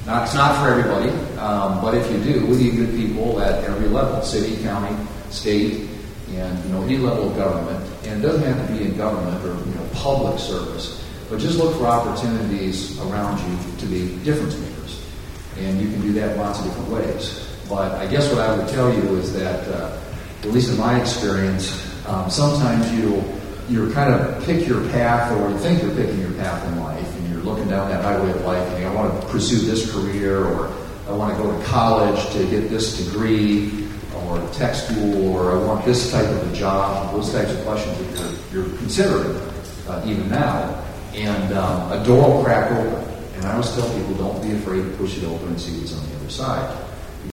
It's not for everybody, but if you do, we need good people at every level, city, county, state, and any level of government. And it doesn't have to be in government or public service, but just look for opportunities around you to be difference makers. And you can do that in lots of different ways. But I guess what I would tell you is that, at least in my experience, sometimes you're kind of pick your path, or you think you're picking your path in life, and you're looking down that highway of life, and I want to pursue this career, or I want to go to college to get this degree, or tech school, or I want this type of a job. Those types of questions that you're considering even now. And a door will crack open. And I always tell people, don't be afraid to push it open and see what's on the other side.